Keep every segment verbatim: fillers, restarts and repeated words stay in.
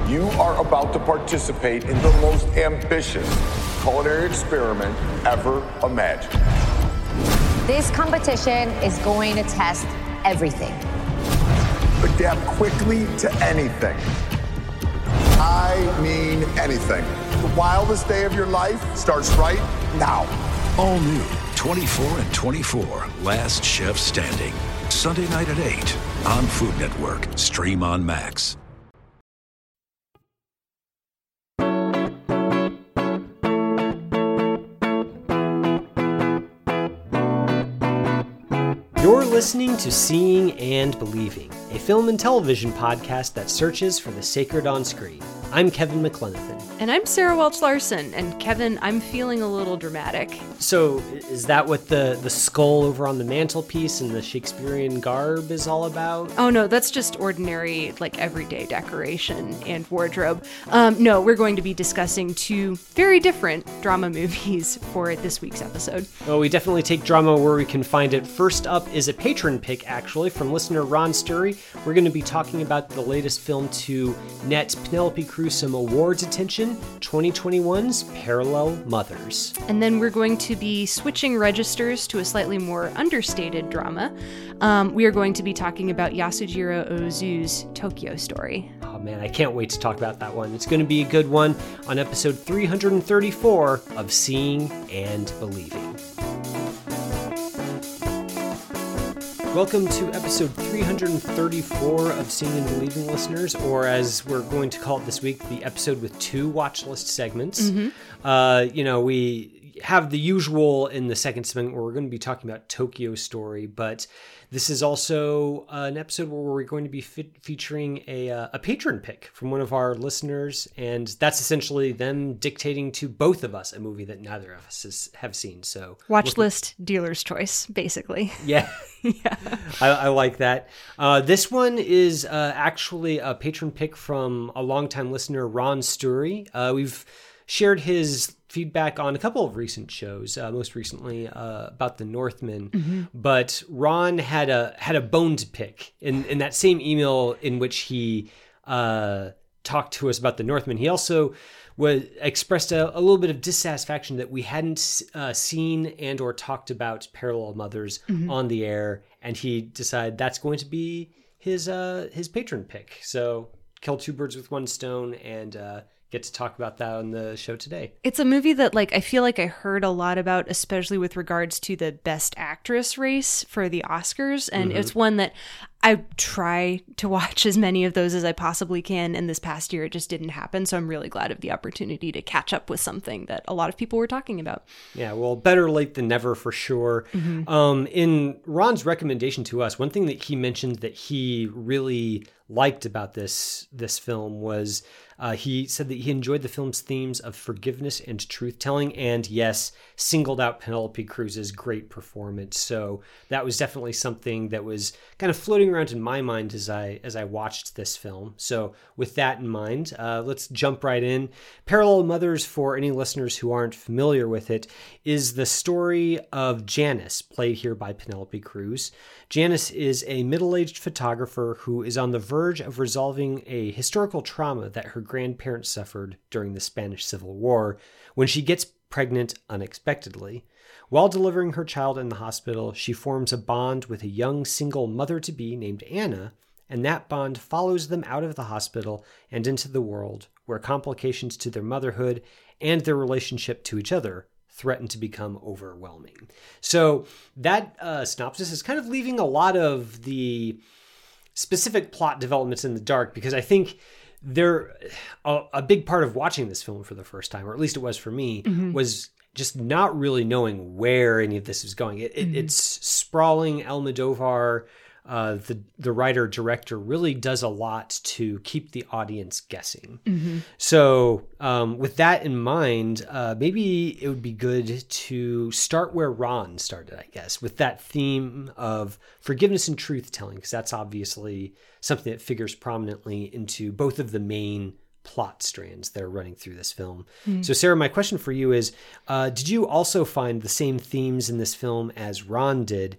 You are about to participate in the most ambitious culinary experiment ever imagined. This competition is going to test everything. Adapt quickly to anything. I mean anything. The wildest day of your life starts right now. All new twenty-four and twenty-four, Last Chef Standing. Sunday night at eight on Food Network. Stream on Max. You're listening to Seeing and Believing, a film and television podcast that searches for the sacred on screen. I'm Kevin McLenithan. And I'm Sarah Welch-Larson. And Kevin, I'm feeling a little dramatic. So is that what the, the skull over on the mantelpiece and the Shakespearean garb is all about? Oh no, that's just ordinary, like everyday decoration and wardrobe. Um, no, we're going to be discussing two very different drama movies for this week's episode. Well, we definitely take drama where we can find it. First up is a patron pick, actually, from listener Ron Sturry. We're going to be talking about the latest film to net Penelope Cruz some awards attention, twenty twenty-one's Parallel Mothers. And then we're going to be switching registers to a slightly more understated drama. Um, we are going to be talking about Yasujiro Ozu's Tokyo Story. Oh man, I can't wait to talk about that one. It's going to be a good one on episode three hundred thirty-four of Seeing and Believing. Welcome to episode three hundred thirty-four of Seeing and Believing, listeners, or as we're going to call it this week, the episode with two watch list segments. Mm-hmm. Uh, you know, we have the usual in the second segment where we're going to be talking about Tokyo Story, but this is also uh, an episode where we're going to be fe- featuring a, uh, a patron pick from one of our listeners, and that's essentially them dictating to both of us a movie that neither of us has, have seen. So watch list dealer's choice, basically. Yeah. Yeah, I, I like that. Uh, this one is uh, actually a patron pick from a longtime listener, Ron Sturry. Uh, we've shared his feedback on a couple of recent shows, uh, most recently uh, about The Northman. Mm-hmm. But Ron had a had a bone to pick in, in that same email in which he uh, talked to us about The Northman. He also was expressed a, a little bit of dissatisfaction that we hadn't uh, seen and or talked about Parallel Mothers mm-hmm. on the air, and he decided that's going to be his uh, his patron pick. So kill two birds with one stone and uh, get to talk about that on the show today. It's a movie that, like, I feel like I heard a lot about, especially with regards to the Best Actress race for the Oscars, and mm-hmm. it's one that I try to watch as many of those as I possibly can, and this past year it just didn't happen, so I'm really glad of the opportunity to catch up with something that a lot of people were talking about. Yeah, well, better late than never for sure. Mm-hmm. Um, in Ron's recommendation to us, one thing that he mentioned that he really liked about this this film was uh, he said that he enjoyed the film's themes of forgiveness and truth-telling, and yes, singled out Penelope Cruz's great performance. So that was definitely something that was kind of floating around in my mind as I as I watched this film. So with that in mind, uh, let's jump right in. Parallel Mothers, for any listeners who aren't familiar with it, is the story of Janice, played here by Penelope Cruz. Janice is a middle-aged photographer who is on the verge of resolving a historical trauma that her grandparents suffered during the Spanish Civil War when she gets pregnant unexpectedly. While delivering her child in the hospital, she forms a bond with a young single mother-to-be named Anna, and that bond follows them out of the hospital and into the world, where complications to their motherhood and their relationship to each other threaten to become overwhelming. So that uh, synopsis is kind of leaving a lot of the specific plot developments in the dark, because I think there a, a big part of watching this film for the first time, or at least it was for me, mm-hmm. was just not really knowing where any of this is going. It, mm-hmm. it, it's sprawling. Almodovar, uh, the the writer director, really does a lot to keep the audience guessing. Mm-hmm. So um, with that in mind, uh, maybe it would be good to start where Ron started, I guess, with that theme of forgiveness and truth telling, because that's obviously something that figures prominently into both of the main plot strands that are running through this film. Mm. So Sarah, my question for you is, uh, did you also find the same themes in this film as Ron did?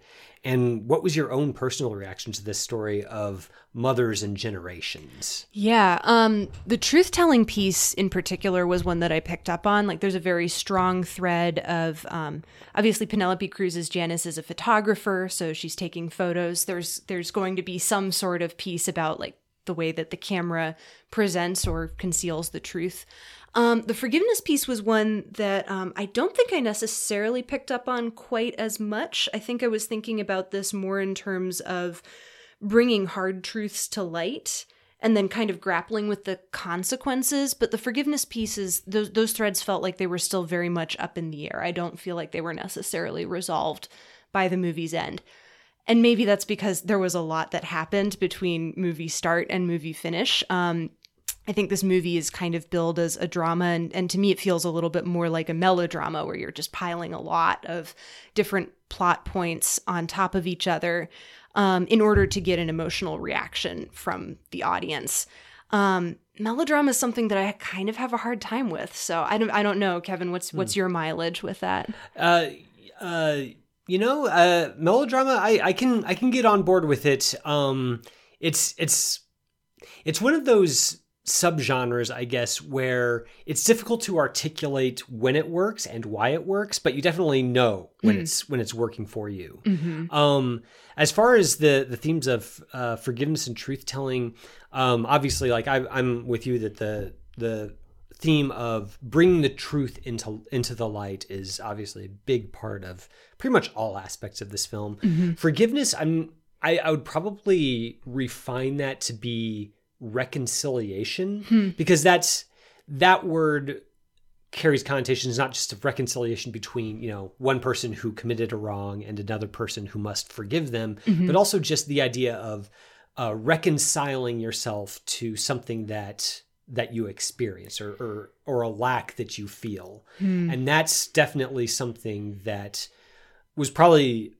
And what was your own personal reaction to this story of mothers and generations? Yeah, um, the truth-telling piece in particular was one that I picked up on. Like, there's a very strong thread of, um, obviously Penelope Cruz's Janice is a photographer, so she's taking photos. There's there's going to be some sort of piece about like the way that the camera presents or conceals the truth. Um, the forgiveness piece was one that um, I don't think I necessarily picked up on quite as much. I think I was thinking about this more in terms of bringing hard truths to light and then kind of grappling with the consequences. But the forgiveness pieces, those, those threads felt like they were still very much up in the air. I don't feel like they were necessarily resolved by the movie's end. And maybe that's because there was a lot that happened between movie start and movie finish. Um, I think this movie is kind of billed as a drama, and, and to me it feels a little bit more like a melodrama where you're just piling a lot of different plot points on top of each other um, in order to get an emotional reaction from the audience. Um, melodrama is something that I kind of have a hard time with. So I don't, I don't know, Kevin, what's what's your mileage with that? Uh, uh, you know, uh, melodrama, I, I can I can get on board with it. Um, it's it's it's one of those subgenres, I guess, where it's difficult to articulate when it works and why it works, but you definitely know when mm. it's when it's working for you. Mm-hmm. Um, as far as the the themes of uh, forgiveness and truth telling, um, obviously, like I, I'm with you that the the theme of bringing the truth into into the light is obviously a big part of pretty much all aspects of this film. Mm-hmm. Forgiveness, I'm I, I would probably refine that to be reconciliation, hmm. because that's that word carries connotations not just of reconciliation between, you know, one person who committed a wrong and another person who must forgive them, mm-hmm. but also just the idea of uh, reconciling yourself to something that that you experience or or, or a lack that you feel. Hmm. And that's definitely something that was probably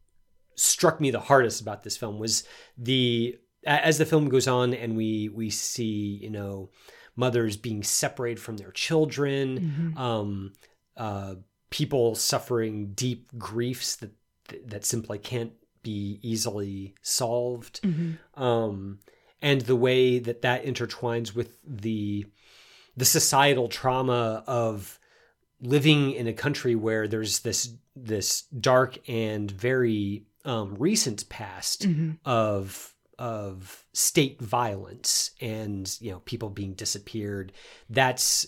struck me the hardest about this film, was the as the film goes on and we we see, you know, mothers being separated from their children, mm-hmm. um, uh, people suffering deep griefs that that simply can't be easily solved, mm-hmm. um, and the way that that intertwines with the the societal trauma of living in a country where there's this this dark and very um, recent past mm-hmm. of of state violence and, you know, people being disappeared. That's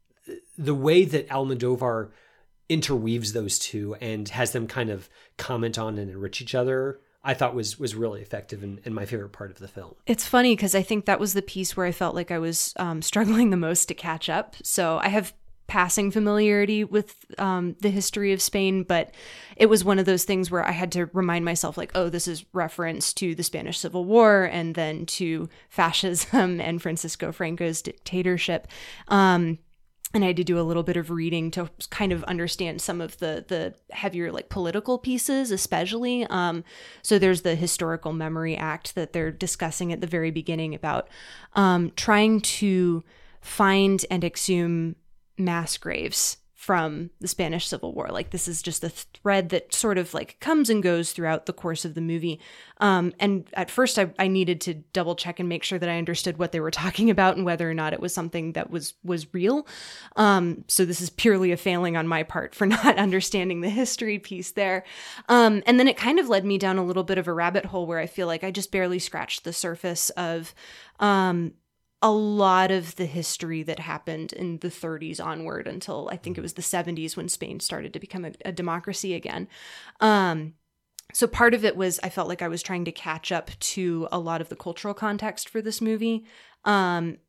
the way that Almodovar interweaves those two and has them kind of comment on and enrich each other, I thought was was really effective and, and my favorite part of the film. It's funny because I think that was the piece where I felt like I was um, struggling the most to catch up. So I have passing familiarity with um, the history of Spain, but it was one of those things where I had to remind myself, like, oh, this is reference to the Spanish Civil War and then to fascism and Francisco Franco's dictatorship. Um, and I had to do a little bit of reading to kind of understand some of the the heavier, like, political pieces, especially. Um, so there's the Historical Memory Act that they're discussing at the very beginning about um, trying to find and exhume mass graves from the Spanish Civil War. Like, this is just a thread that sort of like comes and goes throughout the course of the movie. Um, and at first I, I needed to double check and make sure that I understood what they were talking about and whether or not it was something that was, was real. Um, so this is purely a failing on my part for not understanding the history piece there. Um, and then it kind of led me down a little bit of a rabbit hole where I feel like I just barely scratched the surface of, um, a lot of the history that happened in the thirties onward until I think it was the seventies when Spain started to become a, a democracy again. Um, so part of it was I felt like I was trying to catch up to a lot of the cultural context for this movie. Um,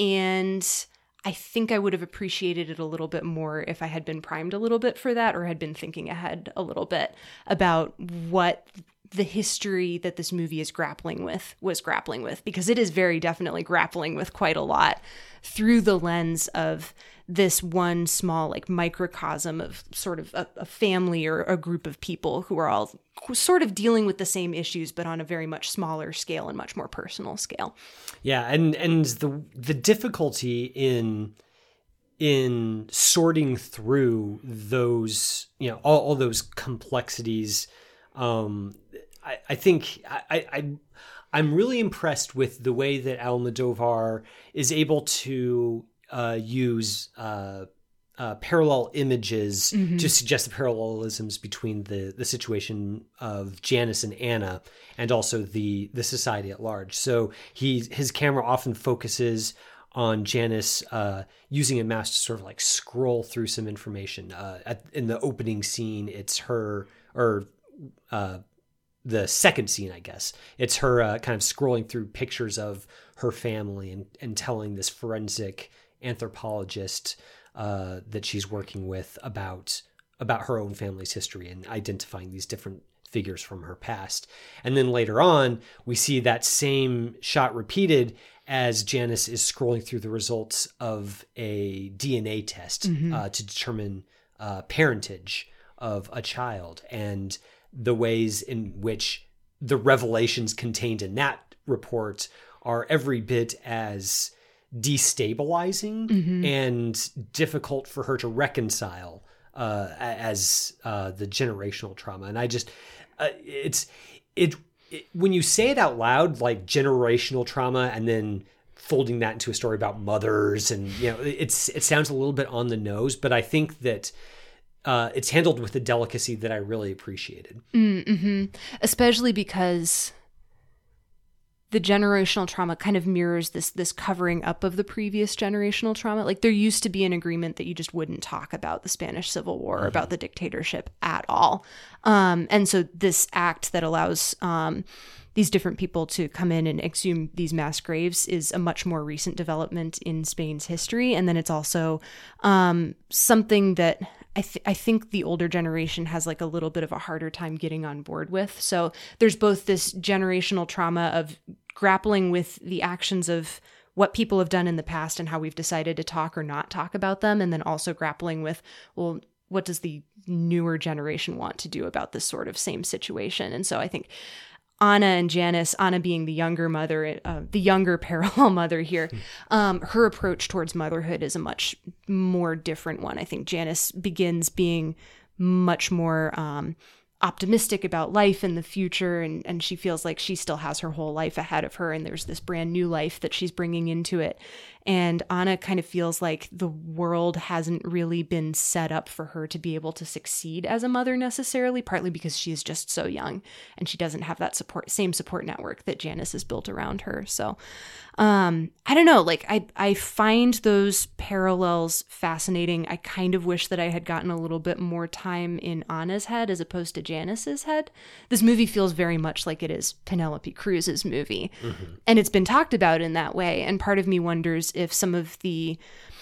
and I think I would have appreciated it a little bit more if I had been primed a little bit for that or had been thinking ahead a little bit about what the history that this movie is grappling with was grappling with, because it is very definitely grappling with quite a lot through the lens of this one small, like, microcosm of sort of a, a family or a group of people who are all sort of dealing with the same issues, but on a very much smaller scale and much more personal scale. Yeah. And, and the, the difficulty in, in sorting through those, you know, all, all those complexities, um, I, I think I, I I'm really impressed with the way that Almodovar is able to uh, use uh, uh, parallel images mm-hmm. to suggest the parallelisms between the the situation of Janice and Anna, and also the the society at large. So he his camera often focuses on Janice uh, using a mouse to sort of like scroll through some information. Uh, at, in the opening scene, it's her, or uh, the second scene, I guess, it's her uh, kind of scrolling through pictures of her family and, and telling this forensic anthropologist uh, that she's working with about about her own family's history and identifying these different figures from her past. And then later on, we see that same shot repeated as Janice is scrolling through the results of a D N A test mm-hmm. uh, to determine uh, parentage of a child, and the ways in which the revelations contained in that report are every bit as destabilizing mm-hmm. and difficult for her to reconcile uh, as uh, the generational trauma. And I just, uh, it's, it, it, when you say it out loud, like generational trauma, and then folding that into a story about mothers, and, you know, it's, it sounds a little bit on the nose, but I think that uh, it's handled with a delicacy that I really appreciated. Mm-hmm. Especially because the generational trauma kind of mirrors this this covering up of the previous generational trauma. Like, there used to be an agreement that you just wouldn't talk about the Spanish Civil War mm-hmm. or about the dictatorship at all. Um, and so this act that allows um, these different people to come in and exhume these mass graves is a much more recent development in Spain's history. And then it's also um, something that I, th- I think the older generation has like a little bit of a harder time getting on board with. So there's both this generational trauma of grappling with the actions of what people have done in the past and how we've decided to talk or not talk about them. And then also grappling with, well, what does the newer generation want to do about this sort of same situation? And so I think Anna and Janice, Anna being the younger mother, uh, the younger parallel mother here, um, her approach towards motherhood is a much more different one. I think Janice begins being much more um, optimistic about life and the future, and, and she feels like she still has her whole life ahead of her, and there's this brand new life that she's bringing into it. And Anna kind of feels like the world hasn't really been set up for her to be able to succeed as a mother necessarily, partly because she is just so young and she doesn't have that support, same support network that Janice has built around her. So um, I don't know, like I, I find those parallels fascinating. I kind of wish that I had gotten a little bit more time in Anna's head as opposed to Janice's head. This movie feels very much like it is Penelope Cruz's movie. Mm-hmm. And it's been talked about in that way. And part of me wonders if some of the,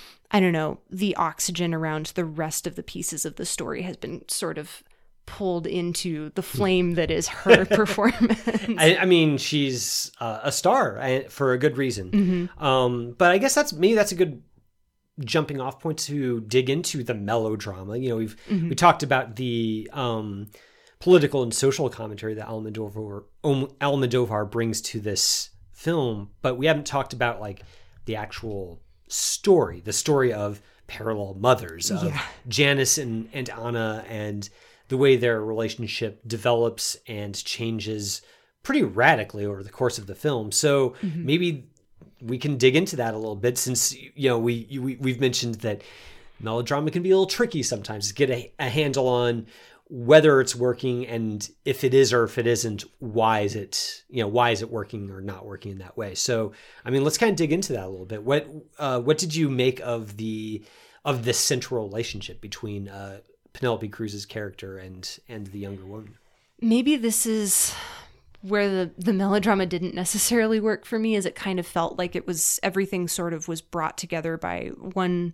I don't know, the oxygen around the rest of the pieces of the story has been sort of pulled into the flame that is her performance. I, I mean, she's uh, a star I, for a good reason. Mm-hmm. Um, but I guess that's maybe that's a good jumping off point to dig into the melodrama. You know, we've mm-hmm. we talked about the um, political and social commentary that Almodovar, Almodovar brings to this film, but we haven't talked about like the actual story, the story of parallel mothers, of yeah. Janice and, and Anna, and the way their relationship develops and changes pretty radically over the course of the film. So mm-hmm. maybe we can dig into that a little bit, since, you know, we, we, we've mentioned that melodrama can be a little tricky sometimes to get a, a handle on whether it's working, and if it is or if it isn't, why is it, you know, why is it working or not working in that way? So, I mean, let's kind of dig into that a little bit. What, uh, what did you make of the, of this central relationship between uh, Penelope Cruz's character and, and the younger woman? Maybe this is where the, the melodrama didn't necessarily work for me, as it kind of felt like it was, everything sort of was brought together by one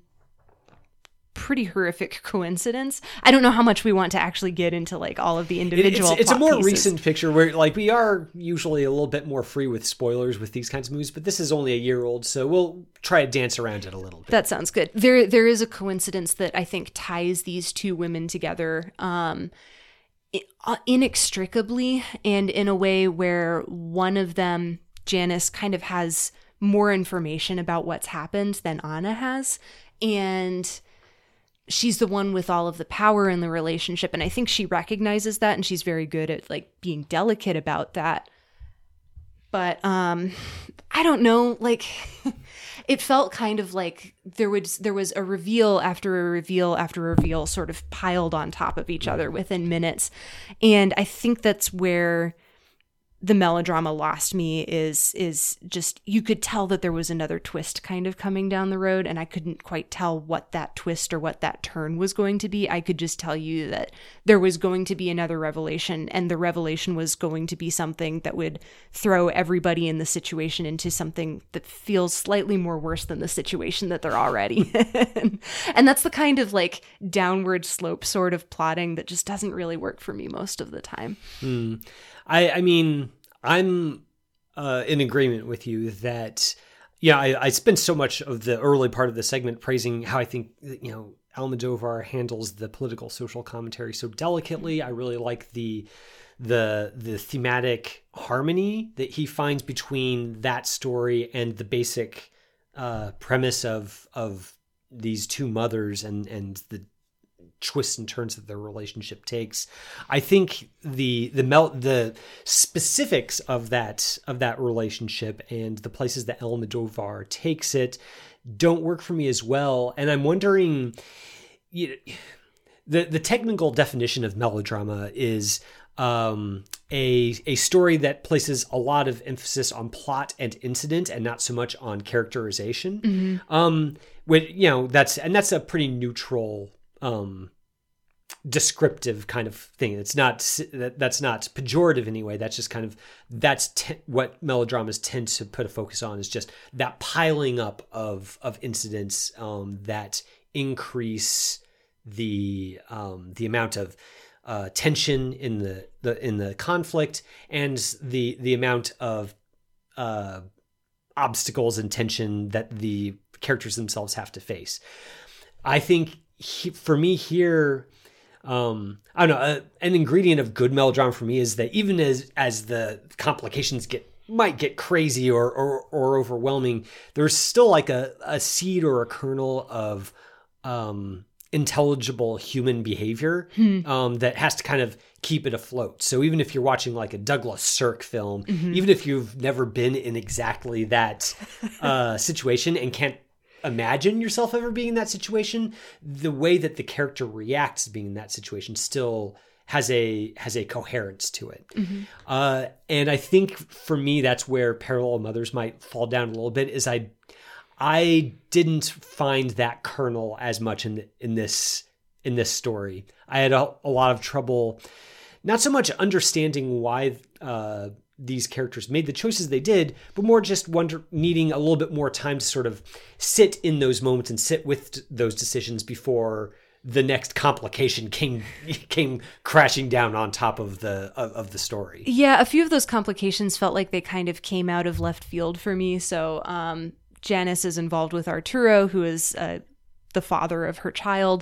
pretty horrific coincidence. I don't know how much we want to actually get into like all of the individual It's, it's a more pieces. recent picture where like we are usually a little bit more free with spoilers with these kinds of movies, but this is only a year old, so we'll try to dance around it a little bit. That sounds good. There, there is a coincidence that I think ties these two women together um, inextricably, and in a way where one of them, Janice, kind of has more information about what's happened than Anna has. And she's the one with all of the power in the relationship. And I think she recognizes that, and she's very good at like being delicate about that. But um, I don't know, like it felt kind of like there was there was a reveal after a reveal after a reveal sort of piled on top of each other within minutes. And I think that's where the melodrama lost me, is is just, you could tell that there was another twist kind of coming down the road, and I couldn't quite tell what that twist or what that turn was going to be. I could just tell you that there was going to be another revelation, and the revelation was going to be something that would throw everybody in the situation into something that feels slightly more worse than the situation that they're already in. And that's the kind of like downward slope sort of plotting that just doesn't really work for me most of the time. Hmm. I, I mean, I'm uh, in agreement with you that, yeah, I, I spent so much of the early part of the segment praising how I think, you know, Almodovar handles the political social commentary so delicately. I really like the the the thematic harmony that he finds between that story and the basic uh, premise of of these two mothers and and the twists and turns that their relationship takes. I think the the mel- the specifics of that of that relationship and the places that Almodovar takes it don't work for me as well. And I'm wondering, you know, the the technical definition of melodrama is um, a a story that places a lot of emphasis on plot and incident and not so much on characterization. Mm-hmm. Um, when, you know, that's and that's a pretty neutral um, descriptive kind of thing. It's not that that's not pejorative anyway. That's just kind of that's te- what melodramas tend to put a focus on, is just that piling up of of incidents um, that increase the um, the amount of uh, tension in the, the in the conflict and the the amount of uh, obstacles and tension that the characters themselves have to face. I think he, for me here, um, I don't know, uh, an ingredient of good melodrama for me is that even as as the complications get might get crazy or or, or overwhelming, there's still like a, a seed or a kernel of um, intelligible human behavior hmm. um, that has to kind of keep it afloat. So even if you're watching like a Douglas Sirk film, mm-hmm. even if you've never been in exactly that uh, situation and can't imagine yourself ever being in that situation, the way that the character reacts to being in that situation still has a has a coherence to it. Mm-hmm. Uh, and I think for me, that's where Parallel Mothers might fall down a little bit, is I I didn't find that kernel as much in in this in this story. I had a, a lot of trouble, not so much understanding why uh, these characters made the choices they did, but more just wonder, needing a little bit more time to sort of sit in those moments and sit with those decisions before the next complication came came crashing down on top of the of, of the story. Yeah, a few of those complications felt like they kind of came out of left field for me. So um, Janice is involved with Arturo, who is uh, the father of her child.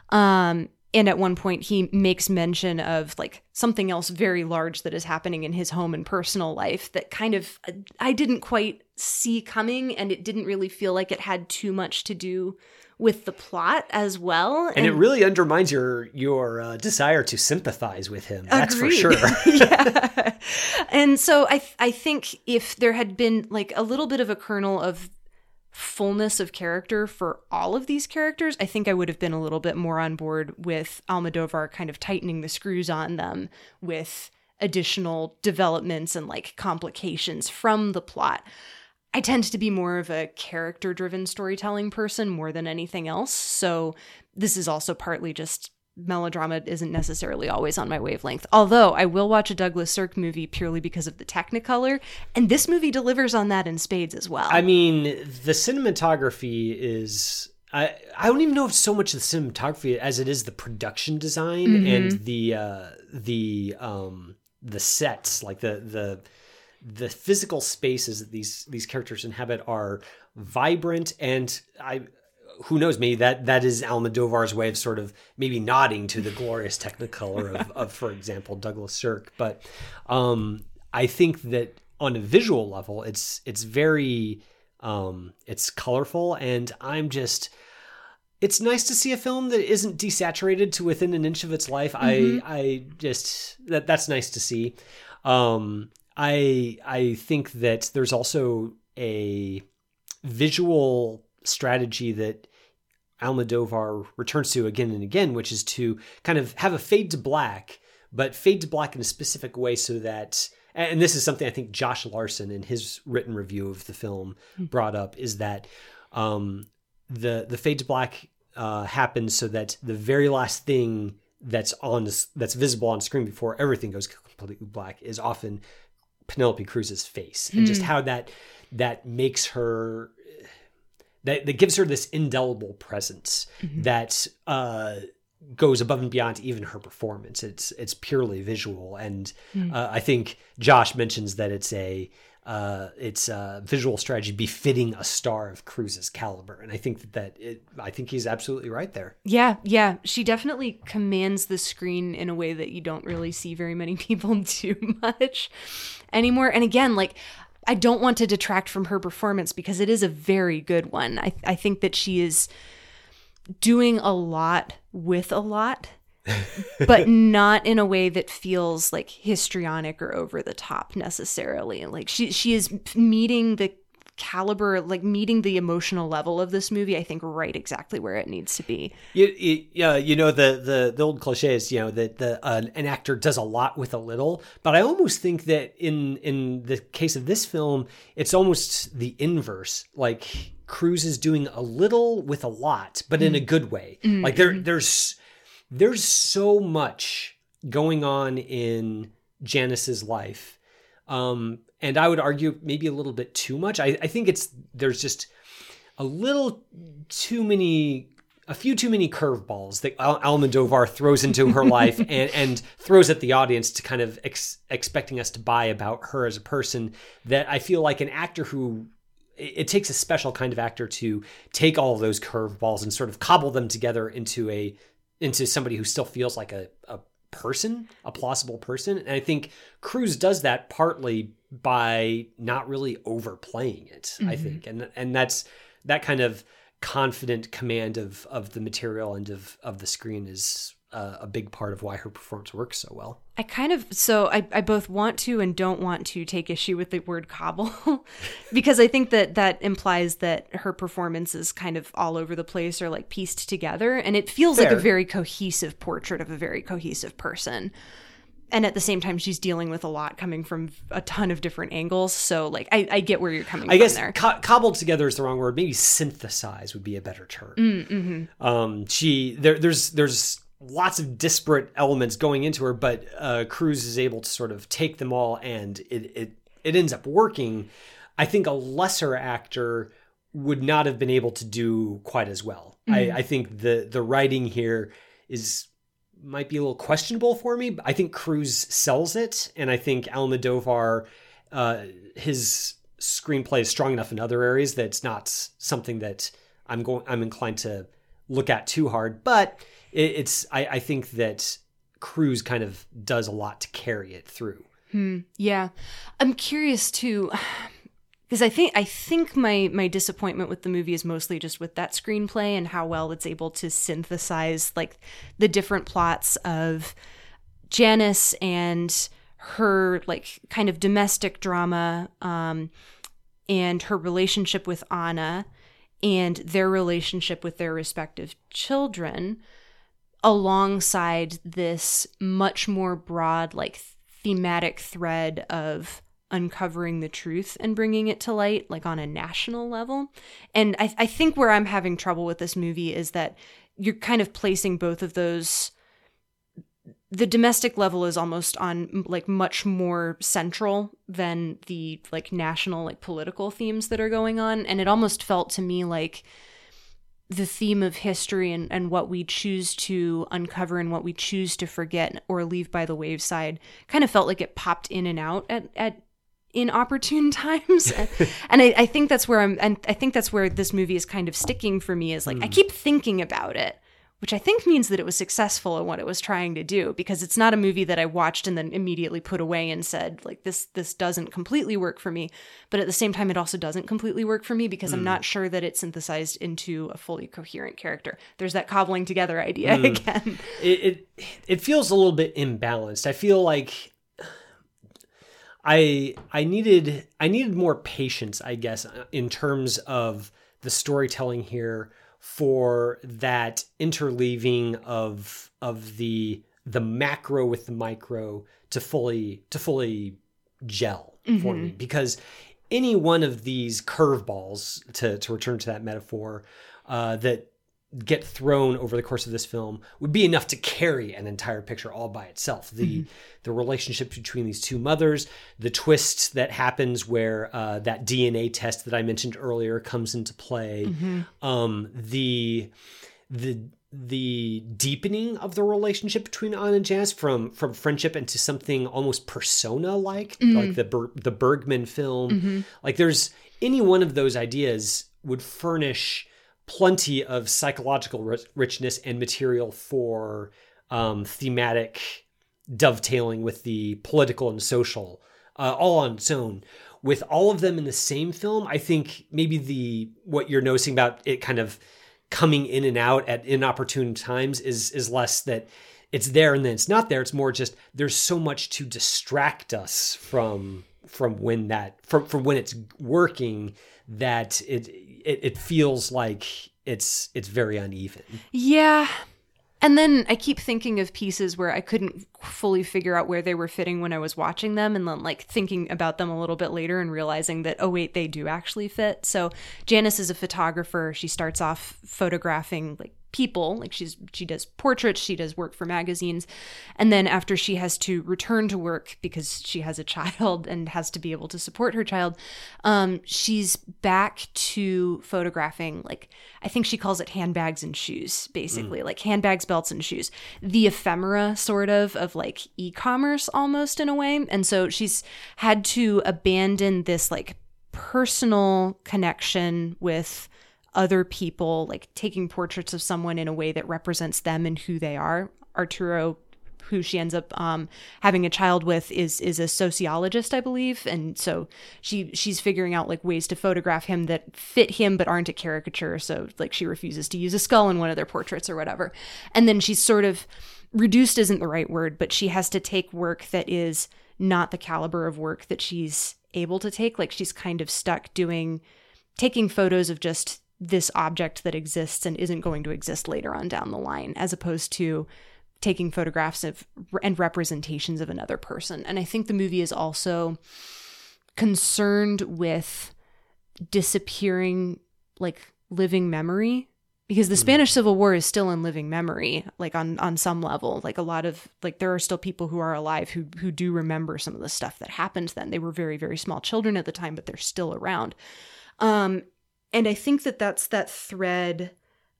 Um, And at one point he makes mention of like something else very large that is happening in his home and personal life that kind of I didn't quite see coming, and it didn't really feel like it had too much to do with the plot as well. And, and it really undermines your your uh, desire to sympathize with him. That's agreed. For sure. Yeah. And so I I think if there had been like a little bit of a kernel of fullness of character for all of these characters, I think I would have been a little bit more on board with Almodovar kind of tightening the screws on them with additional developments and like complications from the plot. I tend to be more of a character-driven storytelling person more than anything else, so this is also partly just melodrama isn't necessarily always on my wavelength. Although I will watch a Douglas Sirk movie purely because of the Technicolor, and this movie delivers on that in spades as well. I mean, the cinematography is... I, I don't even know if it's so much the cinematography as it is the production design mm-hmm. and the uh, the um, the sets, like the the the physical spaces that these these characters inhabit are vibrant, and I. Who knows, maybe that, that is Almodovar's way of sort of maybe nodding to the glorious Technicolor of, of, for example, Douglas Sirk. But um, I think that on a visual level, it's it's very, um, it's colorful. And I'm just, it's nice to see a film that isn't desaturated to within an inch of its life. Mm-hmm. I I just that that's nice to see. Um, I I think that there's also a visual strategy that Almodovar returns to again and again, which is to kind of have a fade to black, but fade to black in a specific way so that, and this is something I think Josh Larson in his written review of the film brought up, is that um, the the fade to black uh, happens so that the very last thing that's on this, that's visible on screen before everything goes completely black is often Penelope Cruz's face, and mm. just how that that makes her, that, that gives her this indelible presence mm-hmm. that uh, goes above and beyond even her performance. It's it's purely visual, and mm. uh, I think Josh mentions that it's a uh, it's a visual strategy befitting a star of Cruz's caliber, and I think that, that it, I think he's absolutely right there. Yeah, yeah, she definitely commands the screen in a way that you don't really see very many people do much anymore. And again, like, I don't want to detract from her performance because it is a very good one. I I think that she is doing a lot with a lot, but not in a way that feels like histrionic or over the top necessarily. Like she she is meeting the caliber, like meeting the emotional level of this movie, I think, right exactly where it needs to be. You, you, uh, you know, the, the, the old cliche is, you know, that the, uh, an actor does a lot with a little, but I almost think that in, in the case of this film, it's almost the inverse. Like Cruz is doing a little with a lot, but mm. in a good way. Mm-hmm. Like there, there's, there's so much going on in Janice's life. Um, and I would argue maybe a little bit too much. I, I think it's, there's just a little too many, a few too many curveballs that Al- Almodovar throws into her life and, and throws at the audience to kind of ex- expecting us to buy about her as a person, that I feel like an actor who, it, it takes a special kind of actor to take all of those curveballs and sort of cobble them together into a, into somebody who still feels like a, a person, a plausible person. And I think Cruz does that partly by not really overplaying it, mm-hmm. I think. And and that's that kind of confident command of of the material and of, of the screen is uh, a big part of why her performance works so well. I kind of, so I, I both want to and don't want to take issue with the word cobble because I think that that implies that her performance is kind of all over the place or like pieced together. And it feels Fair. like a very cohesive portrait of a very cohesive person. And at the same time, she's dealing with a lot coming from a ton of different angles. So like, I, I get where you're coming I from guess there. Co- cobbled together is the wrong word. Maybe synthesize would be a better term. Mm-hmm. Um, she, there, there's, there's, lots of disparate elements going into her, but uh, Cruz is able to sort of take them all, and it, it it ends up working. I think a lesser actor would not have been able to do quite as well. Mm-hmm. I, I think the the writing here is might be a little questionable for me. I think Cruz sells it, and I think Almodovar, uh, his screenplay is strong enough in other areas that it's not something that I'm going I'm inclined to look at too hard, but it's, I, I think that Cruz kind of does a lot to carry it through. Hmm. Yeah. I'm curious too, because I think, I think my, my disappointment with the movie is mostly just with that screenplay and how well it's able to synthesize like the different plots of Janice and her like kind of domestic drama, um, and her relationship with Anna and their relationship with their respective children, alongside this much more broad, like thematic thread of uncovering the truth and bringing it to light, like on a national level. And I, I think where I'm having trouble with this movie is that you're kind of placing both of those. The domestic level is almost on like much more central than the like national, like political themes that are going on. And it almost felt to me like the theme of history and, and what we choose to uncover and what we choose to forget or leave by the wayside kind of felt like it popped in and out at, at inopportune times. And I, I think that's where I'm, and I think that's where this movie is kind of sticking for me is like, mm. I keep thinking about it which I think means that it was successful in what it was trying to do, because it's not a movie that I watched and then immediately put away and said, like, this this doesn't completely work for me. But at the same time, it also doesn't completely work for me because mm. I'm not sure that it synthesized into a fully coherent character. There's that cobbling together idea mm. again. It, it it feels a little bit imbalanced. I feel like I I needed I needed more patience, I guess, in terms of the storytelling here, for that interleaving of of the the macro with the micro to fully to fully gel mm-hmm. for me, because any one of these curveballs, to to return to that metaphor, uh, that get thrown over the course of this film would be enough to carry an entire picture all by itself. The mm-hmm. the relationship between these two mothers, the twist that happens where uh, that D N A test that I mentioned earlier comes into play, mm-hmm. um, the the the deepening of the relationship between Anna and Janice from from friendship into something almost persona-like, mm-hmm. like the Ber- the Bergman film. Mm-hmm. Like, there's any one of those ideas would furnish plenty of psychological richness and material for um, thematic dovetailing with the political and social, uh, all on its own. With all of them in the same film, I think maybe the what you're noticing about it kind of coming in and out at inopportune times is is less that it's there and then it's not there. It's more just there's so much to distract us from from when that from from when it's working that it it, it feels like it's it's very uneven. Yeah. And then I keep thinking of pieces where I couldn't fully figure out where they were fitting when I was watching them, and then like thinking about them a little bit later and realizing that, oh wait, they do actually fit. So Janice is a photographer. She starts off photographing like people, like she's she does portraits, she does work for magazines, and then after she has to return to work because she has a child and has to be able to support her child, um she's back to photographing, like I think she calls it handbags and shoes, basically mm. like handbags, belts, and shoes, the ephemera sort of of like e-commerce almost in a way. And so she's had to abandon this like personal connection with other people, like taking portraits of someone in a way that represents them and who they are. Arturo, who she ends up um, having a child with, is is a sociologist, I believe, and so she she's figuring out like ways to photograph him that fit him but aren't a caricature. So like she refuses to use a skull in one of their portraits or whatever. And then she's sort of reduced isn't the right word, but she has to take work that is not the caliber of work that she's able to take. Like she's kind of stuck doing taking photos of just this object that exists and isn't going to exist later on down the line, as opposed to taking photographs of and representations of another person. And I think the movie is also concerned with disappearing, like, living memory, because the Spanish Civil War is still in living memory, like on, on some level. Like a lot of, like, there are still people who are alive who, who do remember some of the stuff that happened then. They were very, very small children at the time, but they're still around. Um, And I think that that's that thread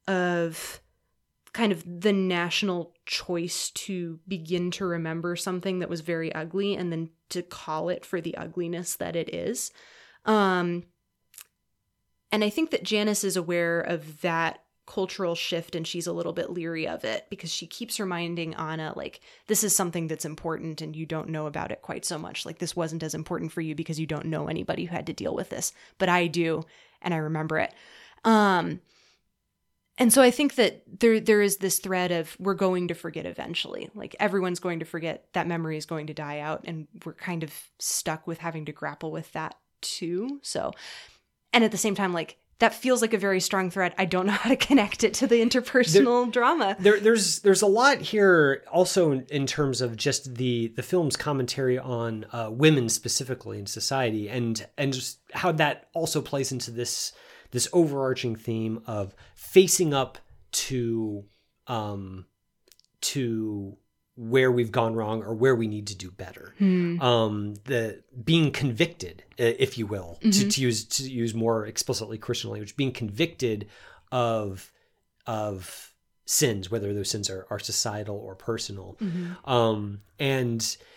of kind of the national choice to begin to remember something that was very ugly and then to call it for the ugliness that it is. Um, and I think that Janice is aware of that cultural shift, and she's a little bit leery of it because she keeps reminding Anna, like, this is something that's important and you don't know about it quite so much. Like, this wasn't as important for you because you don't know anybody who had to deal with this, but I do. And I remember it. Um, and so I think that there there is this thread of we're going to forget eventually. Like everyone's going to forget, that memory is going to die out, and we're kind of stuck with having to grapple with that too. So, and at the same time, like that feels like a very strong thread. I don't know how to connect it to the interpersonal there, drama. There, there's there's a lot here also in, in terms of just the the film's commentary on uh, women specifically in society, and and just how that also plays into this this overarching theme of facing up to um, to where we've gone wrong or where we need to do better. Hmm. Um, the being convicted, if you will, mm-hmm. to, to use to use more explicitly Christian language, being convicted of of sins, whether those sins are, are societal or personal. Mm-hmm. Um, and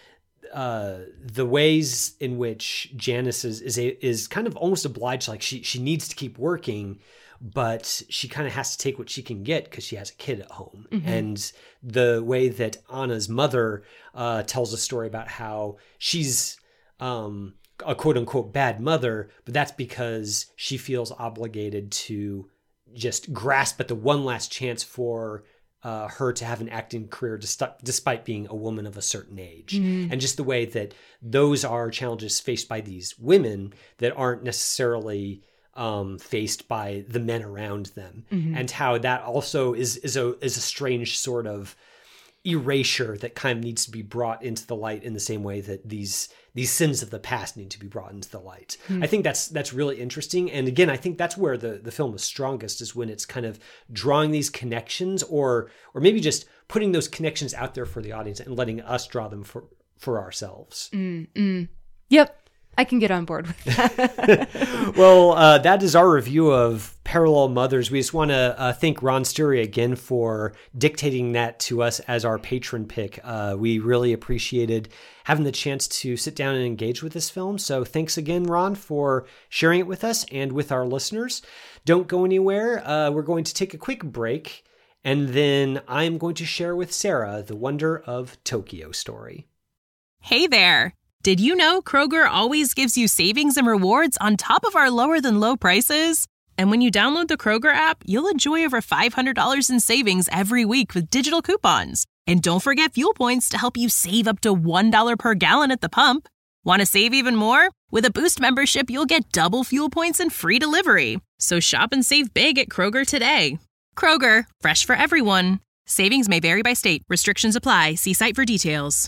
uh, the ways in which Janice is is, a, is kind of almost obliged, like she she needs to keep working, but she kind of has to take what she can get because she has a kid at home. Mm-hmm. And the way that Anna's mother uh, tells a story about how she's um, a quote unquote bad mother, but that's because she feels obligated to just grasp at the one last chance for uh, her to have an acting career dest- despite being a woman of a certain age. Mm-hmm. And just the way that those are challenges faced by these women that aren't necessarily um, faced by the men around them. Mm-hmm. And how that also is, is a, is a strange sort of erasure that kind of needs to be brought into the light in the same way that these these sins of the past need to be brought into the light. Mm. I think that's that's really interesting. And again, I think that's where the, the film is strongest, is when it's kind of drawing these connections, or or maybe just putting those connections out there for the audience and letting us draw them for, for ourselves. Mm-mm. Yep. I can get on board with that. Well, uh, that is our review of Parallel Mothers. We just want to uh, thank Ron Sturry again for dictating that to us as our patron pick. Uh, we really appreciated having the chance to sit down and engage with this film. So thanks again, Ron, for sharing it with us and with our listeners. Don't go anywhere. Uh, we're going to take a quick break, and then I'm going to share with Sarah the Wonder of Tokyo story. Hey there. Did you know Kroger always gives you savings and rewards on top of our lower than low prices? And when you download the Kroger app, you'll enjoy over five hundred dollars in savings every week with digital coupons. And don't forget fuel points to help you save up to one dollar per gallon at the pump. Want to save even more? With a Boost membership, you'll get double fuel points and free delivery. So shop and save big at Kroger today. Kroger, fresh for everyone. Savings may vary by state. Restrictions apply. See site for details.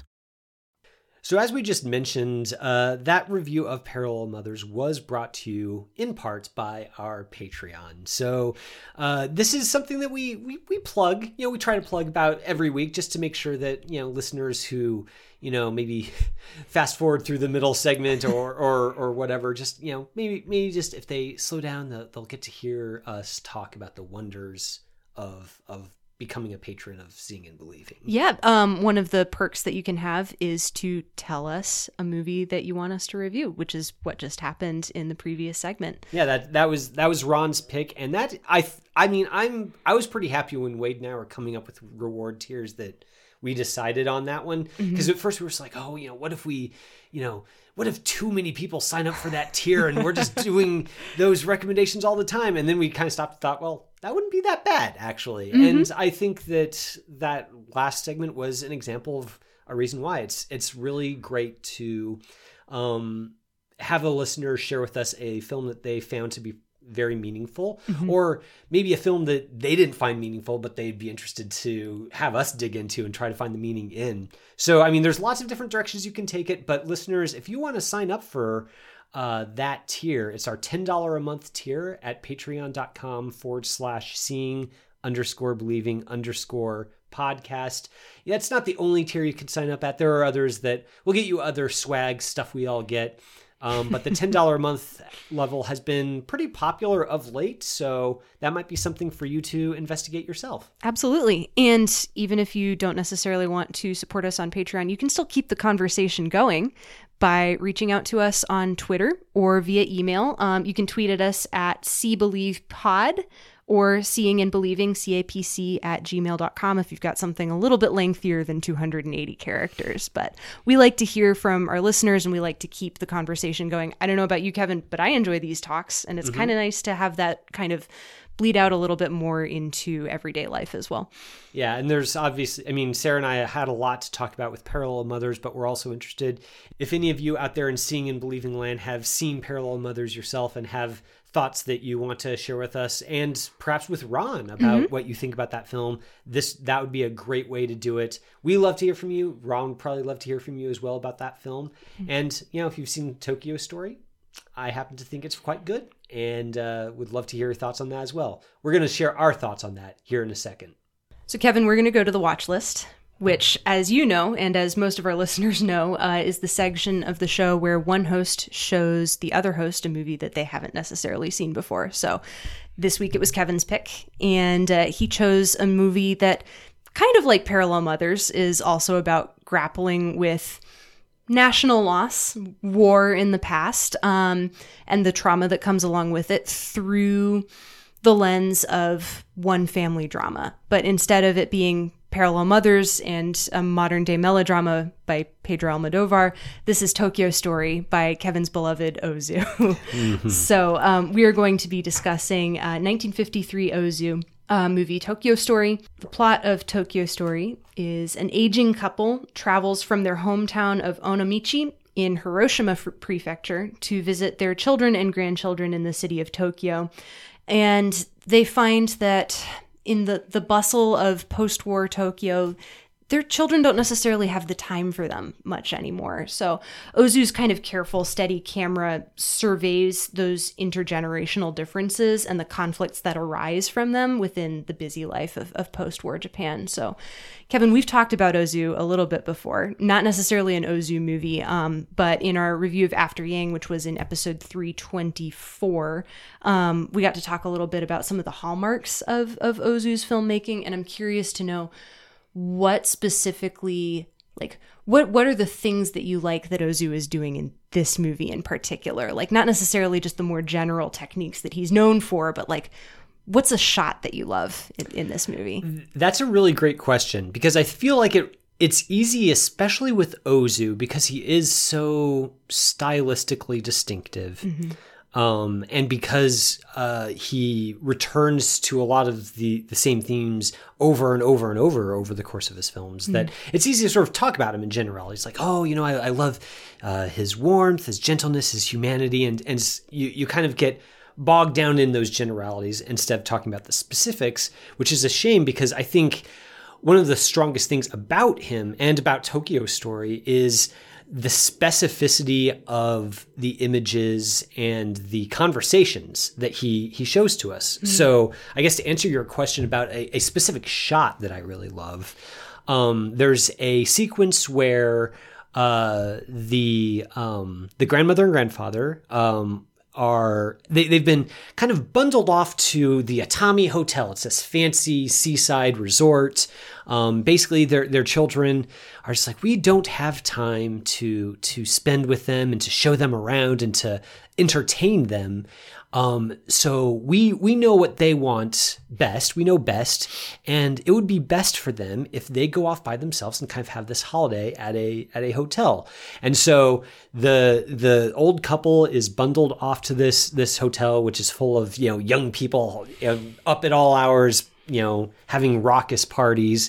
So as we just mentioned, uh, that review of Parallel Mothers was brought to you in part by our Patreon. So uh, this is something that we, we we plug, you know, we try to plug about every week just to make sure that, you know, listeners who, you know, maybe fast forward through the middle segment or or or whatever, just, you know, maybe maybe just if they slow down, they'll get to hear us talk about the wonders of of becoming a patron of Seeing and Believing. Yeah. Um, one of the perks that you can have is to tell us a movie that you want us to review, which is what just happened in the previous segment. Yeah, that that was that was Ron's pick. And that, I I mean, I'm I was pretty happy when Wade and I were coming up with reward tiers that we decided on that one. Because mm-hmm. at first we were just like, oh, you know, what if we, you know, what if too many people sign up for that tier and we're just doing those recommendations all the time? And then we kind of stopped and thought, well, that wouldn't be that bad, actually. Mm-hmm. And I think that that last segment was an example of a reason why. It's it's really great to um, have a listener share with us a film that they found to be very meaningful, mm-hmm. or maybe a film that they didn't find meaningful, but they'd be interested to have us dig into and try to find the meaning in. So, I mean, there's lots of different directions you can take it, but listeners, if you want to sign up for uh, that tier, it's our ten dollars a month tier at patreon.com forward slash seeing underscore believing underscore podcast. Yeah, it's not the only tier you can sign up at. There are others that will get you other swag stuff we all get. Um, but the ten dollars a month level has been pretty popular of late, so that might be something for you to investigate yourself. Absolutely. And even if you don't necessarily want to support us on Patreon, you can still keep the conversation going by reaching out to us on Twitter or via email. Um, you can tweet at us at SeeBelievePod or Seeing and Believing, C A P C, at gmail dot com if you've got something a little bit lengthier than two hundred eighty characters. But we like to hear from our listeners and we like to keep the conversation going. I don't know about you, Kevin, but I enjoy these talks, and it's mm-hmm. kind of nice to have that kind of bleed out a little bit more into everyday life as well. Yeah, and there's obviously, I mean, Sarah and I had a lot to talk about with Parallel Mothers, but we're also interested if any of you out there in Seeing and Believing land have seen Parallel Mothers yourself and have thoughts that you want to share with us, and perhaps with Ron about mm-hmm. what you think about that film. This that would be a great way to do it. We love to hear from you. Ron would probably love to hear from you as well about that film. Mm-hmm. And, you know, if you've seen Tokyo Story, I happen to think it's quite good, and uh, would love to hear your thoughts on that as well. We're going to share our thoughts on that here in a second. So, Kevin, we're going to go to the watch list, which, as you know, and as most of our listeners know, uh, is the section of the show where one host shows the other host a movie that they haven't necessarily seen before. So this week it was Kevin's pick, and uh, he chose a movie that, kind of like Parallel Mothers, is also about grappling with national loss, war in the past, um, and the trauma that comes along with it through the lens of one family drama. But instead of it being Parallel Mothers and a modern day melodrama by Pedro Almodovar, this is Tokyo Story by Kevin's beloved Ozu. Mm-hmm. So um, we are going to be discussing uh, nineteen fifty-three Ozu uh, movie Tokyo Story. The plot of Tokyo Story is an aging couple travels from their hometown of Onomichi in Hiroshima f- Prefecture to visit their children and grandchildren in the city of Tokyo. And they find that in the, the bustle of post-war Tokyo, their children don't necessarily have the time for them much anymore. So Ozu's kind of careful, steady camera surveys those intergenerational differences and the conflicts that arise from them within the busy life of, of post-war Japan. So, Kevin, we've talked about Ozu a little bit before, not necessarily an Ozu movie, um, but in our review of After Yang, which was in episode three twenty-four, um, we got to talk a little bit about some of the hallmarks of, of Ozu's filmmaking, and I'm curious to know what specifically, like, what what are the things that you like that Ozu is doing in this movie in particular? Like, not necessarily just the more general techniques that he's known for, but like, what's a shot that you love in, in this movie? That's a really great question, because I feel like it it's easy, especially with Ozu, because he is so stylistically distinctive. Mm-hmm. Um, and because uh, he returns to a lot of the, the same themes over and over and over over the course of his films, mm-hmm. that it's easy to sort of talk about him in general. He's like, oh, you know, I, I love uh, his warmth, his gentleness, his humanity, and and you, you kind of get bogged down in those generalities instead of talking about the specifics, which is a shame, because I think one of the strongest things about him and about Tokyo Story is the specificity of the images and the conversations that he he shows to us. Mm-hmm. So I guess to answer your question about a, a specific shot that I really love, um, there's a sequence where uh, the um, the grandmother and grandfather um, are they, they've been kind of bundled off to the Atami Hotel. It's this fancy seaside resort. Um, basically, their their children are just like, we don't have time to to spend with them and to show them around and to entertain them. Um, so we we know what they want best. We know best, and it would be best for them if they go off by themselves and kind of have this holiday at a at a hotel. And so the the old couple is bundled off to this this hotel, which is full of, you know, young people, you know, up at all hours, you know, having raucous parties.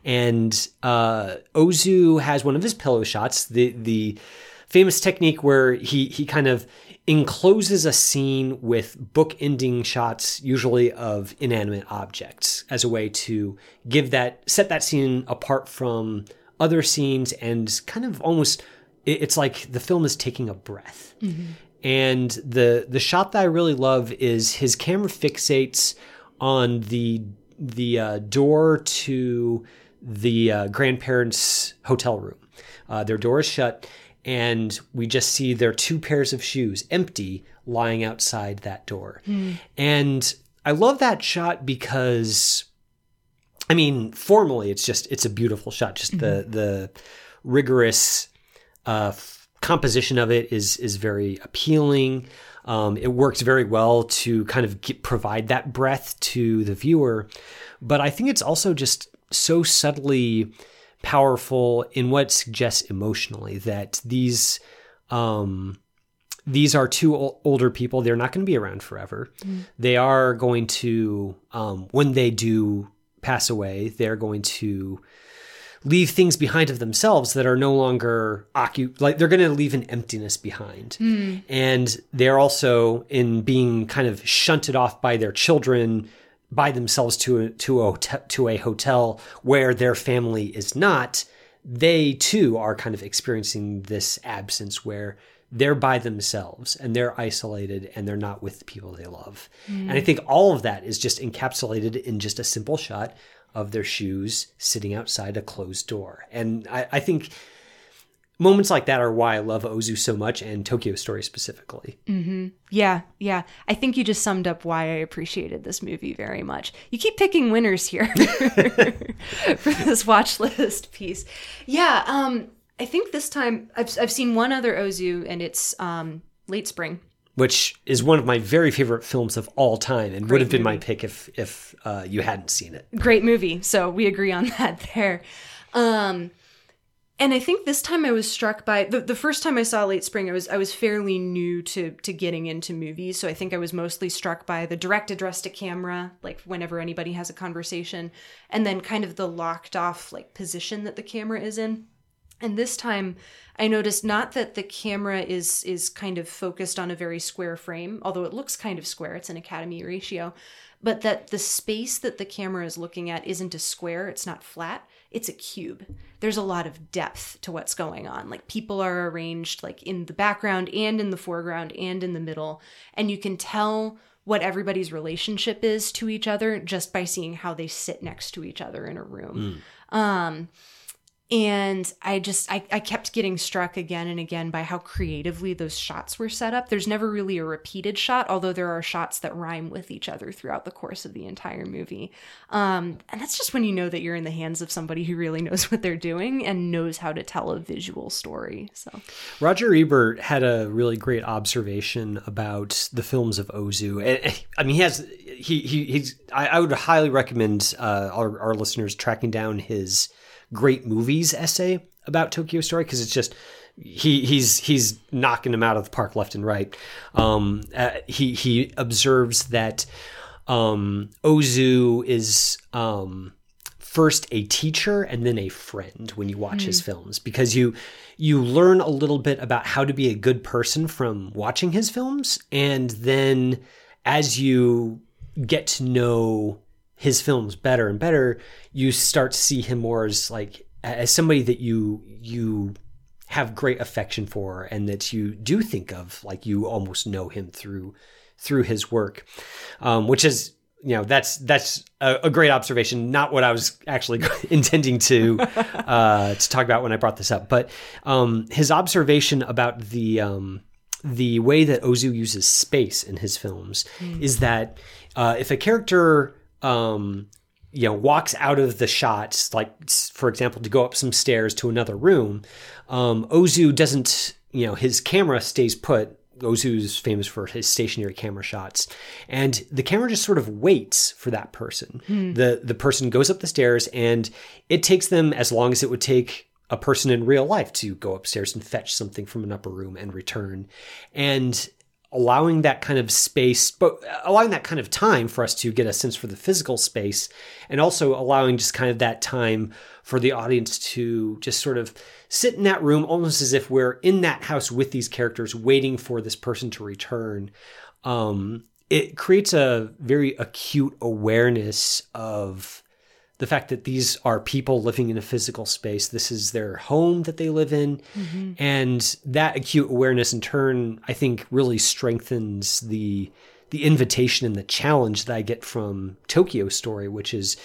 And uh, Ozu has one of his pillow shots, the the famous technique where he he kind of encloses a scene with book-ending shots, usually of inanimate objects, as a way to give that set that scene apart from other scenes, and kind of almost, it's like the film is taking a breath. Mm-hmm. And the the shot that I really love is his camera fixates on the the uh, door to the uh, grandparents' hotel room. Uh, their door is shut, and we just see their two pairs of shoes empty lying outside that door. Mm. And I love that shot because, I mean, formally, it's just, it's a beautiful shot. Just mm-hmm. the the rigorous uh, f- composition of it is is very appealing. Um, it works very well to kind of get, provide that breath to the viewer. But I think it's also just so subtly powerful in what it suggests emotionally, that these um, these are two o- older people. They're not going to be around forever. Mm. They are going to, um, when they do pass away, they're going to leave things behind of themselves that are no longer occupied. Like, they're going to leave an emptiness behind. Mm. And they're also, in being kind of shunted off by their children by themselves to a, to a to a hotel where their family is not, they too are kind of experiencing this absence where they're by themselves and they're isolated and they're not with the people they love. Mm. And I think all of that is just encapsulated in just a simple shot of their shoes sitting outside a closed door. And I, I think moments like that are why I love Ozu so much, and Tokyo Story specifically. Mm-hmm. Yeah, yeah. I think you just summed up why I appreciated this movie very much. You keep picking winners here for this watch list piece. Yeah, um, I think this time I've I've seen one other Ozu, and it's um, Late Spring, which is one of my very favorite films of all time, and Great would have been movie. my pick if if uh, you hadn't seen it. Great movie. So we agree on that there. Um, and I think this time I was struck by the, the first time I saw Late Spring, I was I was fairly new to to getting into movies. So I think I was mostly struck by the direct address to camera, like whenever anybody has a conversation, and then kind of the locked off like position that the camera is in. And this time I noticed not that the camera is is kind of focused on a very square frame, although it looks kind of square, it's an Academy ratio, but that the space that the camera is looking at isn't a square, it's not flat, it's a cube. There's a lot of depth to what's going on. Like people are arranged like in the background and in the foreground and in the middle, and you can tell what everybody's relationship is to each other just by seeing how they sit next to each other in a room. Mm. Um, And I just, I, I kept getting struck again and again by how creatively those shots were set up. There's never really a repeated shot, although there are shots that rhyme with each other throughout the course of the entire movie. Um, and that's just when you know that you're in the hands of somebody who really knows what they're doing and knows how to tell a visual story. So Roger Ebert had a really great observation about the films of Ozu. And, I mean, he has, he, he he's, I, I would highly recommend uh, our, our listeners tracking down his Great Movies essay about Tokyo Story, because it's just he he's he's knocking them out of the park left and right. Um, uh, he he observes that um, Ozu is um, first a teacher and then a friend when you watch mm. his films, because you you learn a little bit about how to be a good person from watching his films, and then as you get to know his films better and better, you start to see him more as like as somebody that you you have great affection for, and that you do think of like you almost know him through through his work, um, which is, you know, that's that's a, a great observation. Not what I was actually intending to uh, to talk about when I brought this up, but um, his observation about the um, the way that Ozu uses space in his films mm. is that uh, if a character Um, you know, walks out of the shot, like, for example, to go up some stairs to another room, um, Ozu doesn't, you know, his camera stays put. Ozu is famous for his stationary camera shots, and the camera just sort of waits for that person. Hmm. The the person goes up the stairs, and it takes them as long as it would take a person in real life to go upstairs and fetch something from an upper room and return. And allowing that kind of space, but allowing that kind of time for us to get a sense for the physical space, and also allowing just kind of that time for the audience to just sort of sit in that room almost as if we're in that house with these characters waiting for this person to return. Um, it creates a very acute awareness of the fact that these are people living in a physical space. This is their home that they live in. Mm-hmm. And that acute awareness in turn, I think, really strengthens the the invitation and the challenge that I get from Tokyo Story, which is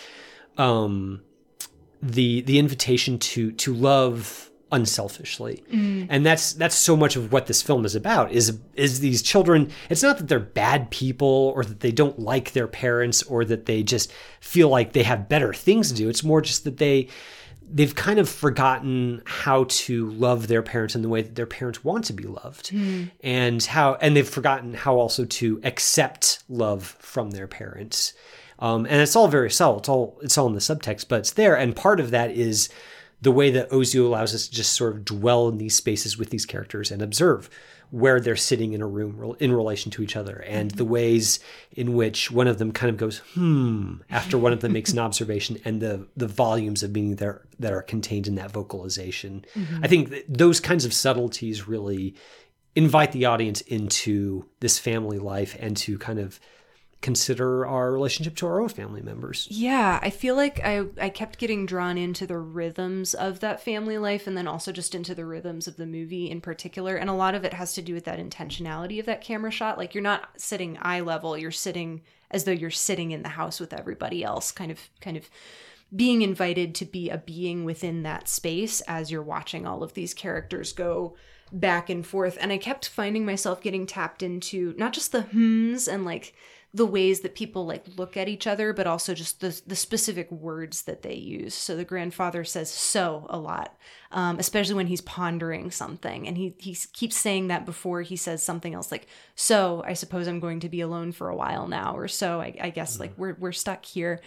um, the the invitation to to love unselfishly. Mm. And that's that's so much of what this film is about, is is these children. It's not that they're bad people or that they don't like their parents or that they just feel like they have better things to do. It's more just that they they've kind of forgotten how to love their parents in the way that their parents want to be loved. Mm. And how and they've forgotten how also to accept love from their parents. Um, and it's all very subtle. It's all it's all in the subtext, but it's there. And part of that is the way that Ozu allows us to just sort of dwell in these spaces with these characters and observe where they're sitting in a room in relation to each other, and the ways in which one of them kind of goes, hmm, after one of them makes an observation, and the the volumes of meaning there that are contained in that vocalization. Mm-hmm. I think that those kinds of subtleties really invite the audience into this family life and to kind of consider our relationship to our own family members. Yeah, I feel like I I kept getting drawn into the rhythms of that family life, and then also just into the rhythms of the movie in particular. And a lot of it has to do with that intentionality of that camera shot. Like, you're not sitting eye level, you're sitting as though you're sitting in the house with everybody else, kind of kind of being invited to be a being within that space as you're watching all of these characters go back and forth. And I kept finding myself getting tapped into not just the hmms and like the ways that people like look at each other, but also just the the specific words that they use. So the grandfather says "so" a lot, um, especially when he's pondering something, and he he keeps saying that before he says something else, like "so I suppose I'm going to be alone for a while now," or "so I, I guess mm-hmm. like we're we're stuck here."